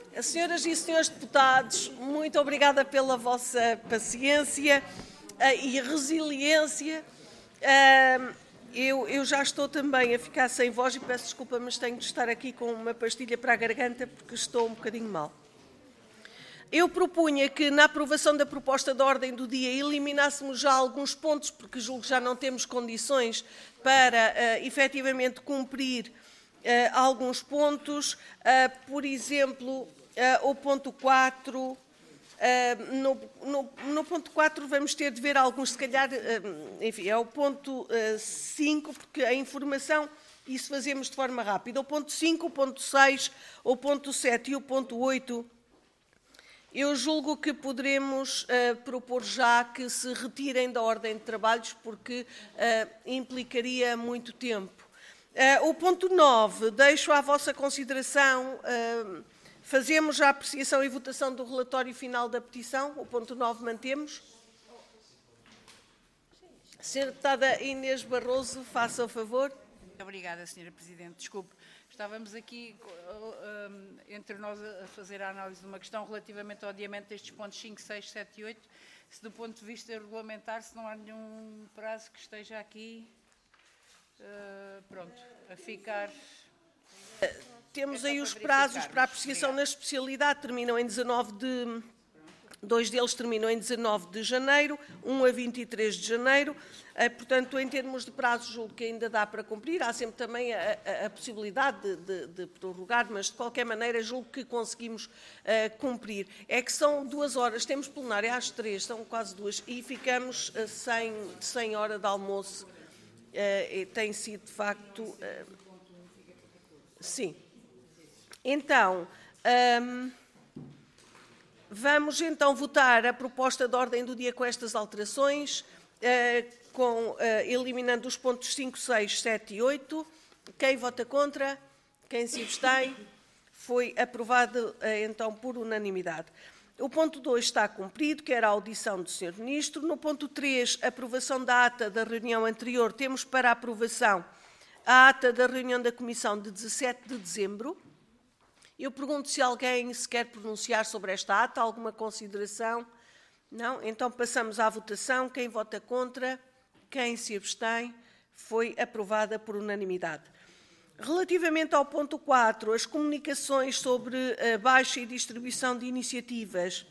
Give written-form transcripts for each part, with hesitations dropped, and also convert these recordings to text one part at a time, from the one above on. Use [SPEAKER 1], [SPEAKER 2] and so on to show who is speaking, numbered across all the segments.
[SPEAKER 1] Senhoras e senhores deputados, muito obrigada pela vossa paciência e resiliência. Eu já estou também a ficar sem voz e peço desculpa, mas tenho de estar aqui com uma pastilha para a garganta porque estou um bocadinho mal. Eu propunha que, na aprovação da proposta de ordem do dia, eliminássemos já alguns pontos, porque julgo que já não temos condições para, efetivamente, cumprir alguns pontos. Por exemplo, o ponto 4... No ponto 4 vamos ter de ver alguns, se calhar, enfim, é o ponto 5, porque a informação, isso fazemos de forma rápida. O ponto 5, o ponto 6, o ponto 7 e o ponto 8, eu julgo que poderemos propor já que se retirem da ordem de trabalhos, porque implicaria muito tempo. O ponto 9, deixo à vossa consideração... Fazemos a apreciação e votação do relatório final da petição. O ponto 9 mantemos. Senhora deputada Inês Barroso, faça o favor.
[SPEAKER 2] Muito obrigada, Senhora Presidente. Desculpe, estávamos aqui entre nós a fazer a análise de uma questão relativamente ao adiamento destes pontos 5, 6, 7 e 8. Se do ponto de vista regulamentar, se não há nenhum prazo que esteja aqui, pronto, a ficar...
[SPEAKER 1] Temos aí os prazos para apreciação na especialidade, terminam em 19 de... Dois deles terminam em 19 de janeiro, um a 23 de janeiro. Portanto, em termos de prazos, julgo que ainda dá para cumprir. Há sempre também a possibilidade de prorrogar, mas, de qualquer maneira, julgo que conseguimos cumprir. É que são 2 horas, temos plenária às 3, são quase 2, e ficamos sem hora de almoço. Tem sido, de facto... Sim. Então, vamos então votar a proposta de ordem do dia com estas alterações, eliminando os pontos 5, 6, 7 e 8. Quem vota contra? Quem se abstém? Foi aprovado então por unanimidade. O ponto 2 está cumprido, que era a audição do Sr. Ministro. No ponto 3, aprovação da ata da reunião anterior, temos para aprovação a ata da reunião da Comissão de 17 de dezembro. Eu pergunto se alguém se quer pronunciar sobre esta ata, alguma consideração? Não? Então passamos à votação. Quem vota contra? Quem se abstém? Foi aprovada por unanimidade. Relativamente ao ponto 4, as comunicações sobre a baixa e distribuição de iniciativas,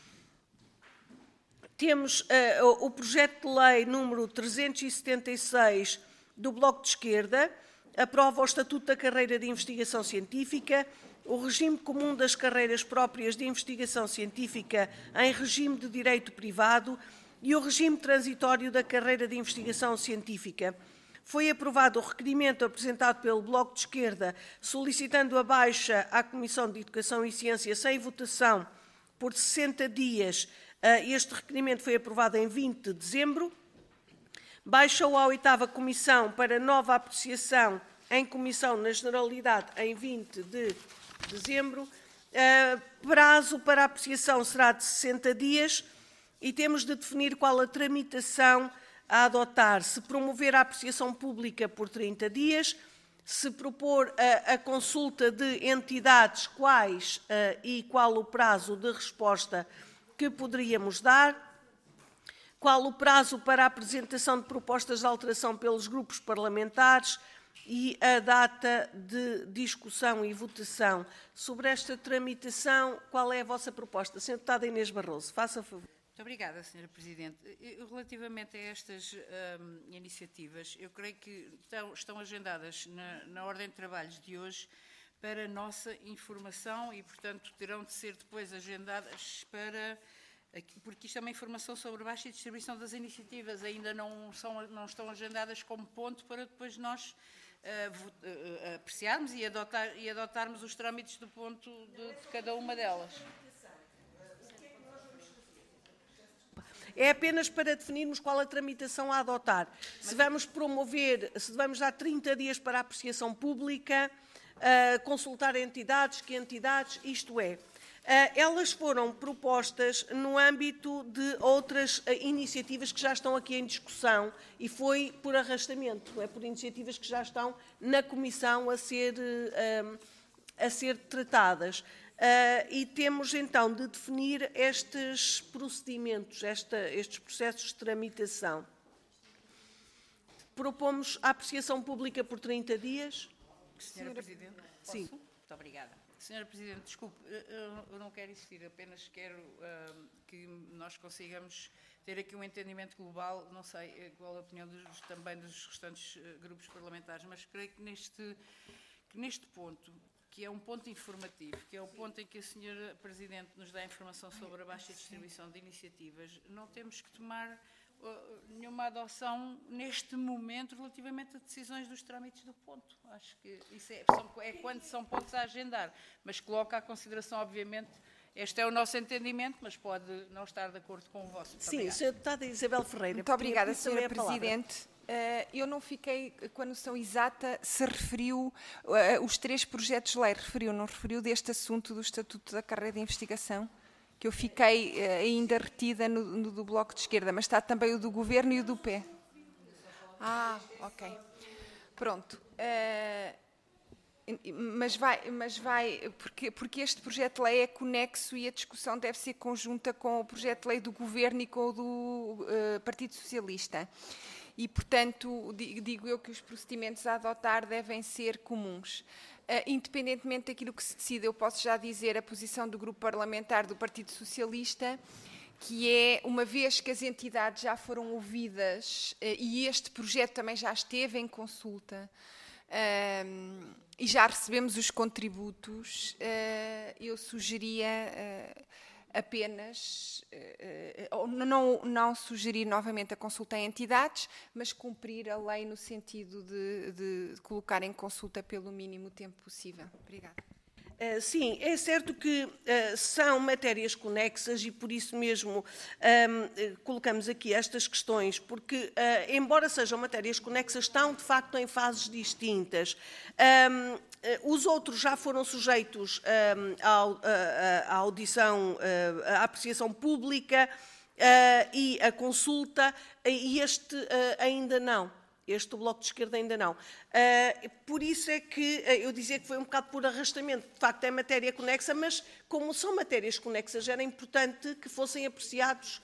[SPEAKER 1] temos o projeto de lei número 376 do Bloco de Esquerda, aprova o Estatuto da Carreira de Investigação Científica, o regime comum das carreiras próprias de investigação científica em regime de direito privado e o regime transitório da carreira de investigação científica. Foi aprovado o requerimento apresentado pelo Bloco de Esquerda solicitando a baixa à Comissão de Educação e Ciência sem votação por 60 dias. Este requerimento foi aprovado em 20 de dezembro. Baixou à 8ª Comissão para nova apreciação em Comissão na Generalidade em 20 de dezembro. Prazo para apreciação será de 60 dias e temos de definir qual a tramitação a adotar. Se promover a apreciação pública por 30 dias, se propor a consulta de entidades, quais e qual o prazo de resposta que poderíamos dar, qual o prazo para a apresentação de propostas de alteração pelos grupos parlamentares e a data de discussão e votação. Sobre esta tramitação, qual é a vossa proposta? Sra. Deputada Inês Barroso, faça favor.
[SPEAKER 2] Muito obrigada, Sra. Presidente. Relativamente a estas iniciativas, eu creio que estão agendadas na ordem de trabalhos de hoje para nossa informação e, portanto, terão de ser depois agendadas para... Porque isto é uma informação sobre a baixa distribuição das iniciativas, ainda não estão agendadas como ponto para depois nós apreciarmos e adotarmos os trâmites do ponto de cada uma delas.
[SPEAKER 1] É apenas para definirmos qual a tramitação a adotar. Se vamos promover, se vamos dar 30 dias para a apreciação pública, consultar entidades, que entidades, isto é. Elas foram propostas no âmbito de outras iniciativas que já estão aqui em discussão e foi por arrastamento, é por iniciativas que já estão na Comissão a ser tratadas. e temos então de definir estes procedimentos, estes processos de tramitação. Propomos a apreciação pública por 30 dias.
[SPEAKER 2] Senhora Presidente, posso?
[SPEAKER 1] Sim.
[SPEAKER 2] Muito obrigada. Senhora Presidente, desculpe, eu não quero insistir, apenas quero que nós consigamos ter aqui um entendimento global, não sei qual a opinião também dos restantes grupos parlamentares, mas creio que neste ponto, que é um ponto informativo, que é o ponto em que a Senhora Presidente nos dá informação sobre a baixa distribuição de iniciativas, não temos que tomar nenhuma adoção neste momento relativamente a decisões dos trâmites do ponto. Acho que isso é quando são pontos a agendar, mas coloca à consideração, obviamente, este é o nosso entendimento, mas pode não estar de acordo com o vosso. Muito
[SPEAKER 1] Sim, Sra. Deputada Isabel Ferreira.
[SPEAKER 3] Muito obrigada, Sra. Presidente. Eu não fiquei com a noção exata se referiu os 3 projetos de lei, não referiu deste assunto do Estatuto da Carreira de Investigação, que eu fiquei ainda retida no do Bloco de Esquerda, mas está também o do Governo e o do PE. Ok. Pronto. Mas vai, porque este projeto de lei é conexo e a discussão deve ser conjunta com o projeto de lei do Governo e com o do Partido Socialista. E, portanto, digo eu que os procedimentos a adotar devem ser comuns. Independentemente daquilo que se decide, eu posso já dizer a posição do Grupo Parlamentar do Partido Socialista, que é, uma vez que as entidades já foram ouvidas e este projeto também já esteve em consulta, e já recebemos os contributos, eu sugeria apenas, não sugerir novamente a consulta a entidades, mas cumprir a lei no sentido de colocar em consulta pelo mínimo tempo possível. Obrigada.
[SPEAKER 1] Sim, é certo que são matérias conexas e por isso mesmo colocamos aqui estas questões, porque, embora sejam matérias conexas, estão de facto em fases distintas. Os outros já foram sujeitos à audição, à apreciação pública e à consulta, e este ainda não. Este, o Bloco de Esquerda, ainda não. Por isso é que eu dizia que foi um bocado por arrastamento. De facto, é matéria conexa, mas como são matérias conexas, era importante que fossem apreciados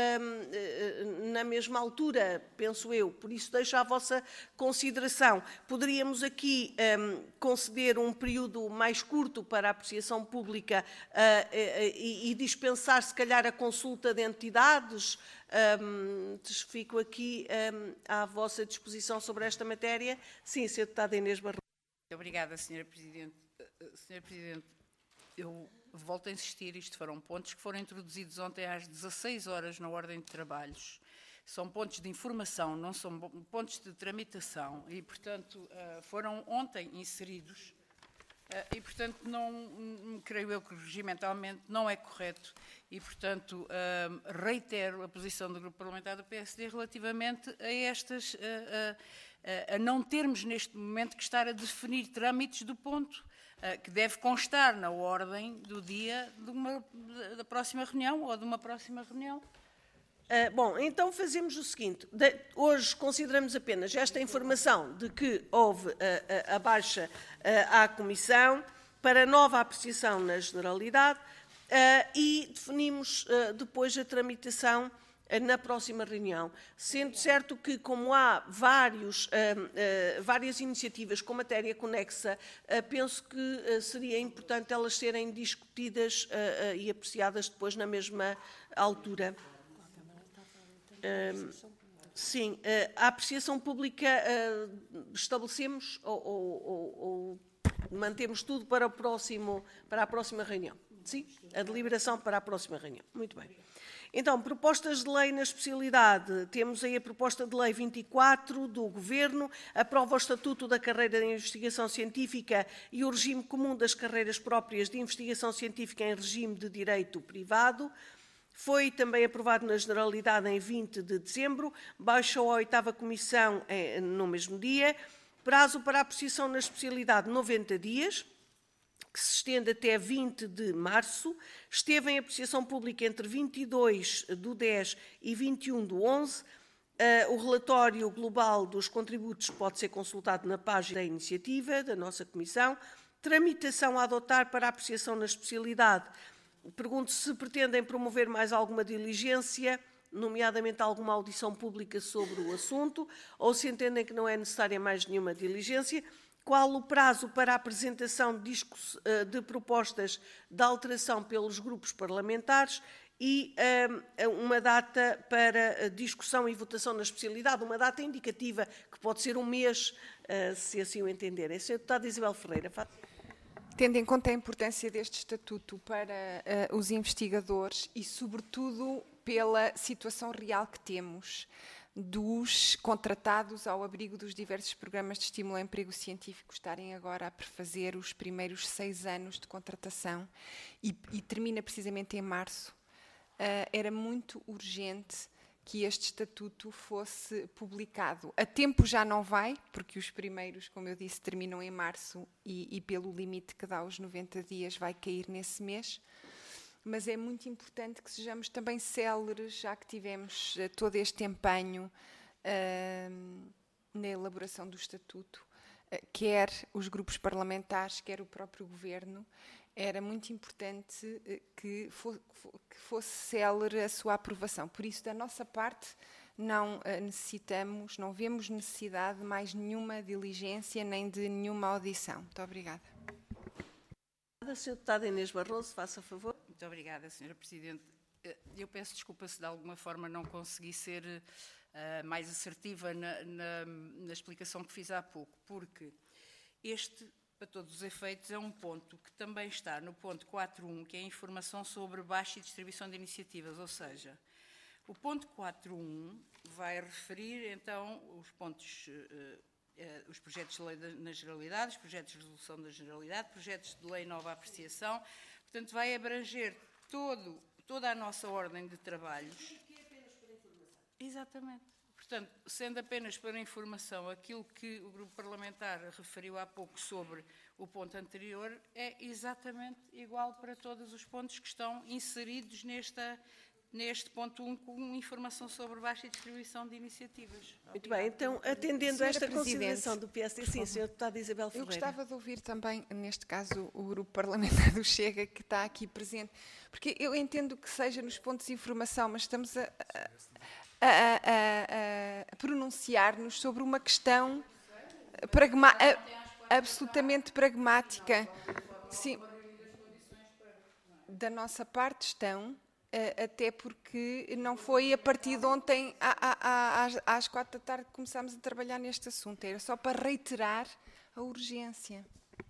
[SPEAKER 1] na mesma altura, penso eu. Por isso deixo à vossa consideração. Poderíamos aqui conceder um período mais curto para a apreciação pública e dispensar, se calhar, a consulta de entidades. Fico aqui à vossa disposição sobre esta matéria. Sim, Sra. Deputada Inês Barroso.
[SPEAKER 2] Muito obrigada, Sra. Presidente. Sra. Presidente, eu volto a insistir, isto foram pontos que foram introduzidos ontem às 16 horas na ordem de trabalhos. São pontos de informação, não são pontos de tramitação e, portanto, foram ontem inseridos e, portanto, não creio eu que regimentalmente não é correto e, portanto, reitero a posição do Grupo Parlamentar do PSD relativamente a estas, a não termos neste momento que estar a definir trâmites do ponto, que deve constar na ordem do dia da próxima reunião ou de uma próxima reunião.
[SPEAKER 1] Bom, então fazemos o seguinte. Hoje consideramos apenas esta informação de que houve a baixa à Comissão para nova apreciação na Generalidade e definimos depois a tramitação na próxima reunião. Sendo certo que, como há várias iniciativas com matéria conexa, penso que seria importante elas serem discutidas e apreciadas depois na mesma altura. Sim, a apreciação pública estabelecemos ou mantemos tudo para a próxima reunião? Sim, a deliberação para a próxima reunião. Muito bem. Então, propostas de lei na especialidade. Temos aí a proposta de lei 24 do Governo, aprova o Estatuto da Carreira de Investigação Científica e o regime comum das carreiras próprias de investigação científica em regime de direito privado. Foi também aprovado na Generalidade em 20 de dezembro, baixou à 8ª Comissão no mesmo dia, prazo para apreciação na especialidade 90 dias, que se estende até 20 de março, esteve em apreciação pública entre 22 do 10 e 21 do 11. O relatório global dos contributos pode ser consultado na página da iniciativa da nossa Comissão. Tramitação a adotar para apreciação na especialidade. Pergunto se pretendem promover mais alguma diligência, nomeadamente alguma audição pública sobre o assunto, ou se entendem que não é necessária mais nenhuma diligência. Qual o prazo para a apresentação de propostas de alteração pelos grupos parlamentares e uma data para discussão e votação na especialidade, uma data indicativa, que pode ser um mês, se assim o entenderem. Sra. Deputada Isabel Ferreira.
[SPEAKER 3] Tendo em conta a importância deste estatuto para os investigadores e, sobretudo, pela situação real que temos dos contratados ao abrigo dos diversos programas de estímulo ao emprego científico estarem agora a prefazer os primeiros 6 anos de contratação e termina precisamente em março, era muito urgente que este estatuto fosse publicado. A tempo já não vai, porque os primeiros, como eu disse, terminam em março e pelo limite que dá os 90 dias vai cair nesse mês, mas é muito importante que sejamos também céleres, já que tivemos todo este empenho na elaboração do estatuto, quer os grupos parlamentares, quer o próprio Governo. Era muito importante que fosse célere a sua aprovação. Por isso, da nossa parte, não vemos necessidade de mais nenhuma diligência nem de nenhuma audição. Muito obrigada.
[SPEAKER 1] Sra. Deputada Inês Barroso, faça favor.
[SPEAKER 2] Muito obrigada, Sra. Presidente. Eu peço desculpa se de alguma forma não consegui ser mais assertiva na explicação que fiz há pouco, porque este, para todos os efeitos, é um ponto que também está no ponto 4.1, que é a informação sobre baixa e distribuição de iniciativas, ou seja, o ponto 4.1 vai referir, então, os projetos de lei na generalidade, os projetos de resolução da generalidade, projetos de lei nova apreciação, portanto, vai abranger toda a nossa ordem de trabalhos.
[SPEAKER 1] Que é apenas para informação.
[SPEAKER 2] Exatamente. Portanto, sendo apenas para informação aquilo que o grupo parlamentar referiu há pouco sobre o ponto anterior, é exatamente igual para todos os pontos que estão inseridos neste ponto 1, com informação sobre baixa distribuição de iniciativas.
[SPEAKER 1] Muito bem, então, atendendo a esta consideração do PSD, sim, Sra. Deputada Isabel Ferreira.
[SPEAKER 3] Eu gostava de ouvir também, neste caso, o grupo parlamentar do Chega, que está aqui presente, porque eu entendo que seja nos pontos de informação, mas estamos a pronunciar-nos sobre uma questão absolutamente pragmática. Sim, da nossa parte estão, até porque não foi a partir de ontem, às 4 da tarde, que começámos a trabalhar neste assunto. Era só para reiterar a urgência.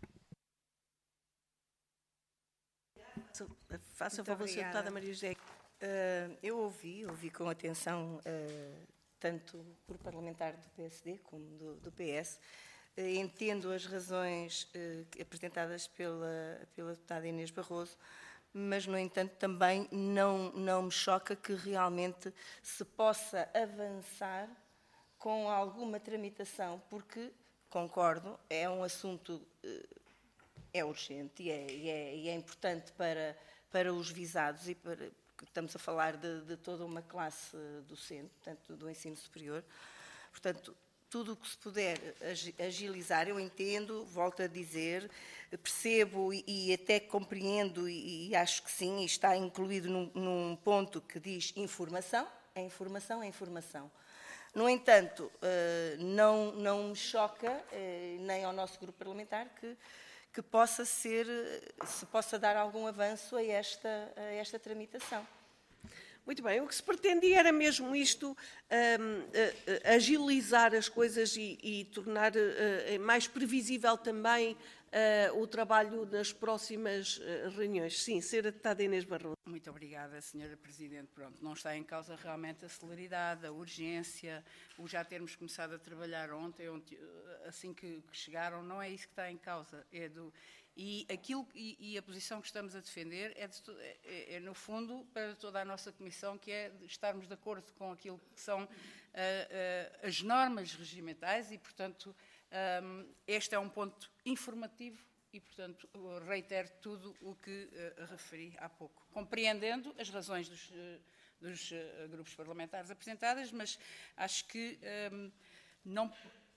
[SPEAKER 1] Faça favor, Sra. Deputada Maria José.
[SPEAKER 4] Eu ouvi com atenção, tanto por parlamentar do PSD como do PS. Entendo as razões apresentadas pela deputada Inês Barroso, mas, no entanto, também não me choca que realmente se possa avançar com alguma tramitação, porque, concordo, é um assunto, é urgente e é importante para os visados e para... Estamos a falar de toda uma classe docente, portanto, do ensino superior. Portanto, tudo o que se puder agilizar, eu entendo, volto a dizer, percebo e até compreendo e acho que sim, e está incluído num ponto que diz informação, é informação, é informação. No entanto, não me choca, nem ao nosso grupo parlamentar, que se possa dar algum avanço a esta tramitação.
[SPEAKER 1] Muito bem, o que se pretendia era mesmo isto, agilizar as coisas e tornar mais previsível também o trabalho nas próximas reuniões. Sim, Sra. Deputada Inês Barroso.
[SPEAKER 2] Muito obrigada, Sra. Presidente. Pronto, não está em causa realmente a celeridade, a urgência, o já termos começado a trabalhar ontem assim que chegaram, não é isso que está em causa. E a posição que estamos a defender é, no fundo, para toda a nossa Comissão, que é de estarmos de acordo com aquilo que são as normas regimentais e, portanto, este é um ponto informativo e, portanto, reitero tudo o que referi há pouco, compreendendo as razões dos grupos parlamentares apresentadas, mas acho que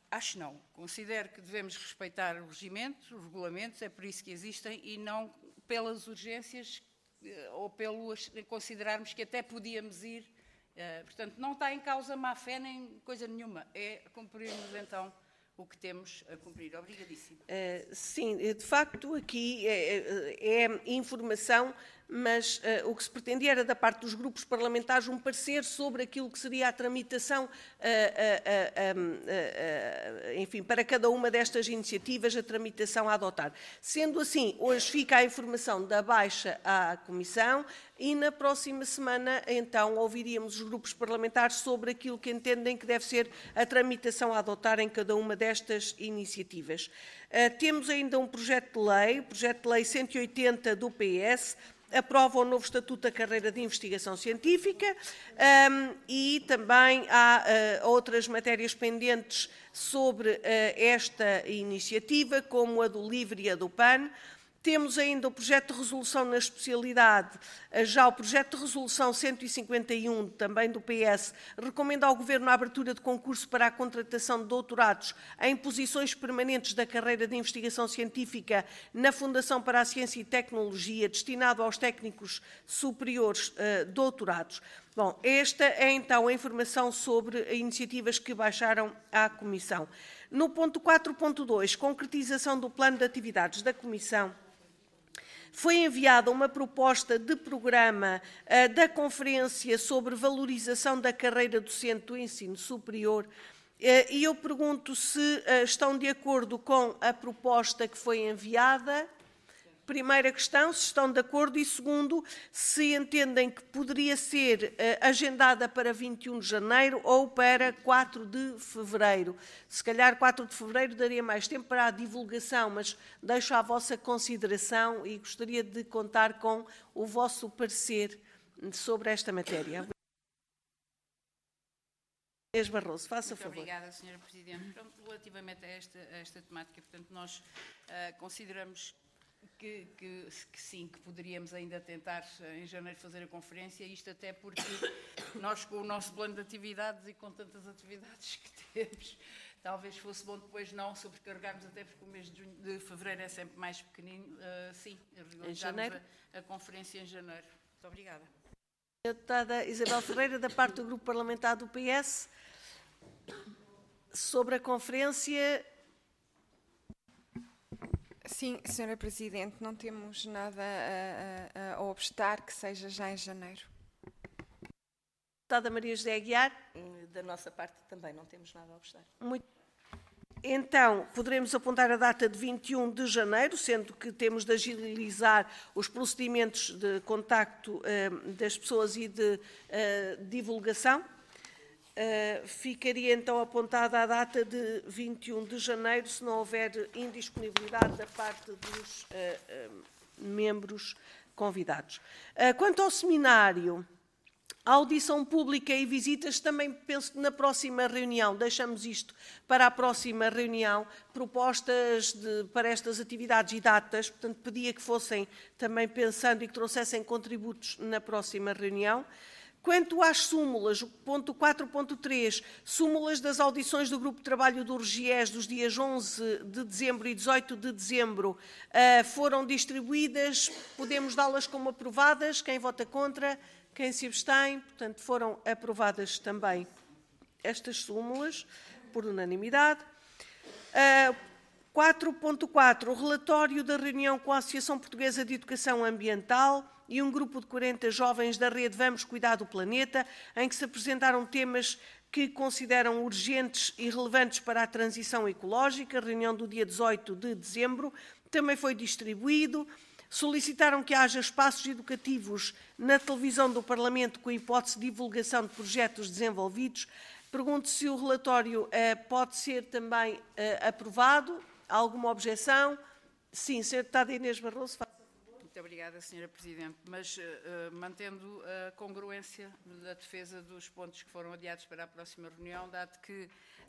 [SPEAKER 2] Acho não. Considero que devemos respeitar o regimento, os regulamentos, é por isso que existem, e não pelas urgências ou pelo considerarmos que até podíamos ir. Portanto, não está em causa má fé nem coisa nenhuma. É cumprirmos, então, o que temos a cumprir. Obrigadíssimo.
[SPEAKER 1] Sim, de facto, aqui é informação, mas o que se pretendia era, da parte dos grupos parlamentares, um parecer sobre aquilo que seria a tramitação, enfim, para cada uma destas iniciativas, a tramitação a adotar. Sendo assim, hoje fica a informação da baixa à Comissão e na próxima semana, então, ouviríamos os grupos parlamentares sobre aquilo que entendem que deve ser a tramitação a adotar em cada uma destas iniciativas. Temos ainda um projeto de lei, o projeto de lei 180 do PS, aprova o novo Estatuto da Carreira de Investigação Científica e também há outras matérias pendentes sobre esta iniciativa, como a do LIVRE e a do PAN. Temos ainda o projeto de resolução na especialidade, já o projeto de resolução 151, também do PS, recomenda ao Governo a abertura de concurso para a contratação de doutorados em posições permanentes da carreira de investigação científica na Fundação para a Ciência e Tecnologia, destinado aos técnicos superiores doutorados. Bom, esta é então a informação sobre iniciativas que baixaram à Comissão. No ponto 4.2, concretização do plano de atividades da Comissão, foi enviada uma proposta de programa da Conferência sobre Valorização da Carreira Docente do Ensino Superior e eu pergunto se estão de acordo com a proposta que foi enviada. Primeira questão, se estão de acordo, e segundo, se entendem que poderia ser agendada para 21 de janeiro ou para 4 de fevereiro. Se calhar 4 de fevereiro daria mais tempo para a divulgação, mas deixo à vossa consideração e gostaria de contar com o vosso parecer sobre esta matéria. Inês Barroso, faça favor.
[SPEAKER 2] Muito obrigada, Sra. Presidente. Pronto, relativamente a esta temática, portanto, nós consideramos que sim, que poderíamos ainda tentar em janeiro fazer a conferência, isto até porque nós, com o nosso plano de atividades e com tantas atividades que temos, talvez fosse bom depois não sobrecarregarmos, até porque o mês de fevereiro é sempre mais pequenino. Sim, realizarmos a conferência em janeiro. Muito obrigada.
[SPEAKER 1] A deputada Isabel Ferreira, da parte do Grupo Parlamentar do PS, sobre a conferência.
[SPEAKER 3] Sim, Sra. Presidente, não temos nada a obstar que seja já em janeiro.
[SPEAKER 1] Deputada Maria José Aguiar.
[SPEAKER 4] Da nossa parte também não temos nada a obstar.
[SPEAKER 1] Muito. Então, poderemos apontar a data de 21 de janeiro, sendo que temos de agilizar os procedimentos de contacto das pessoas e de divulgação. Ficaria então apontada a data de 21 de janeiro, se não houver indisponibilidade da parte dos membros convidados. Quanto ao seminário, a audição pública e visitas, também penso que na próxima reunião, deixamos isto para a próxima reunião, propostas para estas atividades e datas, portanto pedia que fossem também pensando e que trouxessem contributos na próxima reunião. Quanto às súmulas, o ponto 4.3, súmulas das audições do Grupo de Trabalho do RGES dos dias 11 de dezembro e 18 de dezembro foram distribuídas, podemos dá-las como aprovadas, quem vota contra, quem se abstém, portanto foram aprovadas também estas súmulas, por unanimidade. 4.4, o relatório da reunião com a Associação Portuguesa de Educação Ambiental e um grupo de 40 jovens da rede Vamos Cuidar do Planeta, em que se apresentaram temas que consideram urgentes e relevantes para a transição ecológica. A reunião do dia 18 de dezembro também foi distribuído. Solicitaram que haja espaços educativos na televisão do Parlamento com hipótese de divulgação de projetos desenvolvidos. Pergunto se o relatório pode ser também aprovado. Há alguma objeção? Sim, Sra. Deputada Inês Barroso.
[SPEAKER 2] Muito obrigada, Sra. Presidente. Mas mantendo a congruência da defesa dos pontos que foram adiados para a próxima reunião, dado que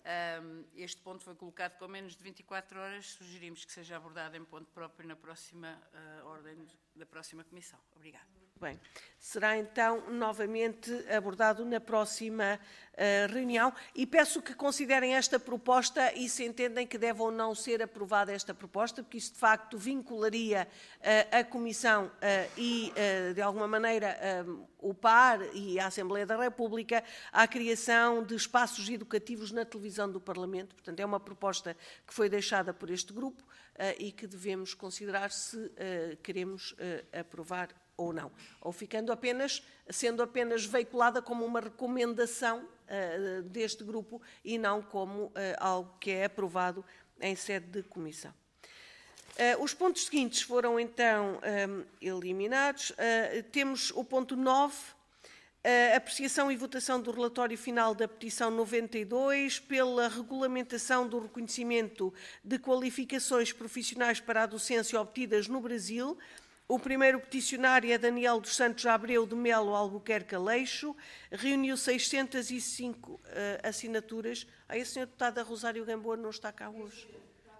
[SPEAKER 2] Este ponto foi colocado com menos de 24 horas, sugerimos que seja abordado em ponto próprio na próxima ordem da próxima comissão. Obrigada.
[SPEAKER 1] Bem, será então novamente abordado na próxima reunião e peço que considerem esta proposta e se entendem que deve ou não ser aprovada esta proposta, porque isso de facto vincularia a Comissão e de alguma maneira o PAR e a Assembleia da República à criação de espaços educativos na televisão do Parlamento. Portanto, é uma proposta que foi deixada por este grupo e que devemos considerar se queremos aprovar ou não, ou sendo apenas veiculada como uma recomendação deste grupo e não como algo que é aprovado em sede de comissão. Os pontos seguintes foram então eliminados. Temos o ponto 9, apreciação e votação do relatório final da petição 92 pela regulamentação do reconhecimento de qualificações profissionais para a docência obtidas no Brasil. O primeiro peticionário é Daniel dos Santos Abreu de Melo Albuquerque Aleixo, reuniu 605 assinaturas. A senhora deputada Rosário Gamboa não está cá hoje.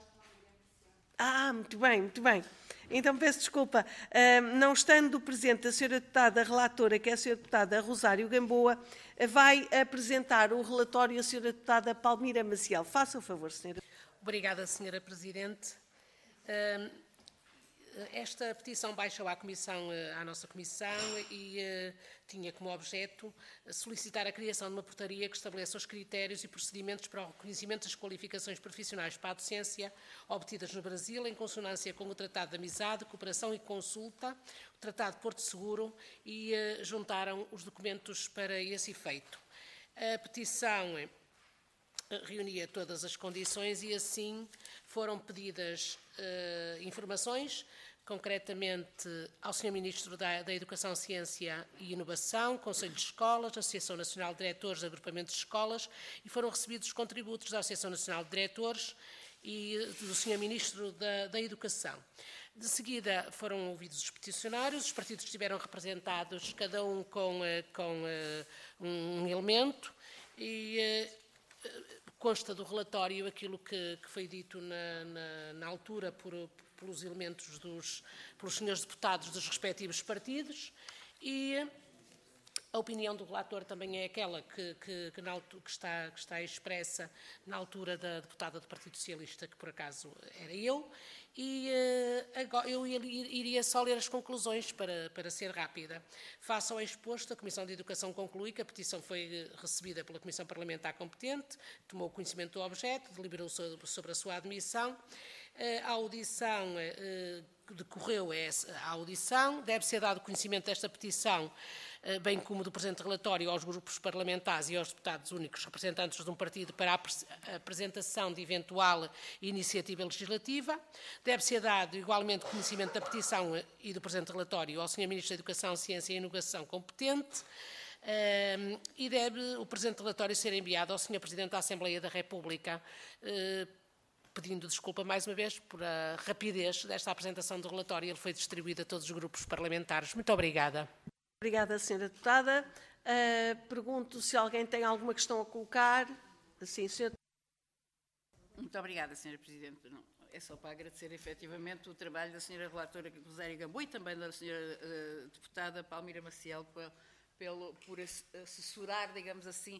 [SPEAKER 1] Muito bem, muito bem. Então peço desculpa. Não estando presente a senhora deputada relatora, que é a senhora deputada Rosário Gamboa, vai apresentar o relatório a senhora deputada Palmira Maciel. Faça o favor, senhora.
[SPEAKER 5] Obrigada, senhora Presidente. Esta petição baixou à nossa Comissão e tinha como objeto solicitar a criação de uma portaria que estabeleça os critérios e procedimentos para o reconhecimento das qualificações profissionais para a docência obtidas no Brasil, em consonância com o Tratado de Amizade, Cooperação e Consulta, o Tratado de Porto Seguro, e juntaram os documentos para esse efeito. A petição reunia todas as condições e assim foram pedidas informações, concretamente ao Sr. Ministro da Educação, Ciência e Inovação, Conselho de Escolas, Associação Nacional de Diretores, Agrupamentos de Escolas, e foram recebidos os contributos da Associação Nacional de Diretores e do Sr. Ministro da Educação. De seguida foram ouvidos os peticionários, os partidos estiveram representados, cada um com um elemento, e consta do relatório aquilo que foi dito na altura pelos elementos pelos senhores deputados dos respectivos partidos, e a opinião do relator também é aquela que está expressa na altura da deputada do Partido Socialista, que por acaso era eu, e agora eu iria só ler as conclusões para ser rápida. Face ao exposto, a Comissão de Educação conclui que a petição foi recebida pela Comissão Parlamentar competente, tomou conhecimento do objeto, deliberou sobre a sua admissão. A audição decorreu a audição, deve ser dado conhecimento desta petição, bem como do presente relatório, aos grupos parlamentares e aos deputados únicos representantes de um partido para a apresentação de eventual iniciativa legislativa. Deve ser dado igualmente conhecimento da petição e do presente relatório ao Sr. Ministro da Educação, Ciência e Inovação competente. E deve o presente relatório ser enviado ao Sr. Presidente da Assembleia da República, pedindo desculpa mais uma vez por a rapidez desta apresentação do relatório. Ele foi distribuído a todos os grupos parlamentares. Muito obrigada.
[SPEAKER 1] Obrigada, senhora deputada. Pergunto se alguém tem alguma questão a colocar. Sim, senhora.
[SPEAKER 2] Muito obrigada, senhora Presidente. Não, é só para agradecer efetivamente o trabalho da senhora relatora Rosário Gamboa e também da senhora deputada Palmira Maciel por assessorar, digamos assim,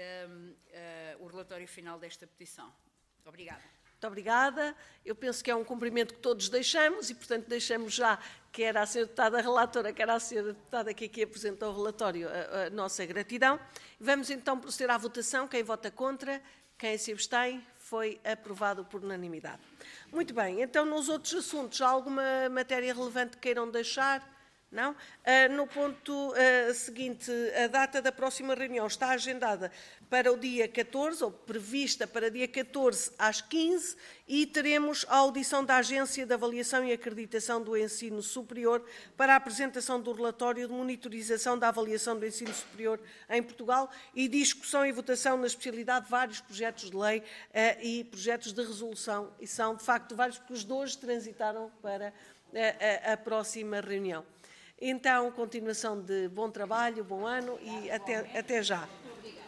[SPEAKER 2] o relatório final desta petição. Obrigada.
[SPEAKER 1] Muito obrigada. Eu penso que é um cumprimento que todos deixamos e, portanto, deixamos já, quer à senhora deputada relatora, quer à senhora deputada que aqui apresentou o relatório, a nossa gratidão. Vamos então proceder à votação. Quem vota contra, quem se abstém, foi aprovado por unanimidade. Muito bem. Então, nos outros assuntos, há alguma matéria relevante que queiram deixar? Não? No ponto seguinte, a data da próxima reunião está agendada para o dia 14, ou prevista para dia 14 às 15, e teremos a audição da Agência de Avaliação e Acreditação do Ensino Superior para a apresentação do relatório de monitorização da avaliação do ensino superior em Portugal e discussão e votação na especialidade de vários projetos de lei e projetos de resolução, e são, de facto, vários, porque os de hoje transitaram para a próxima reunião. Então, continuação de bom trabalho, bom ano e até já.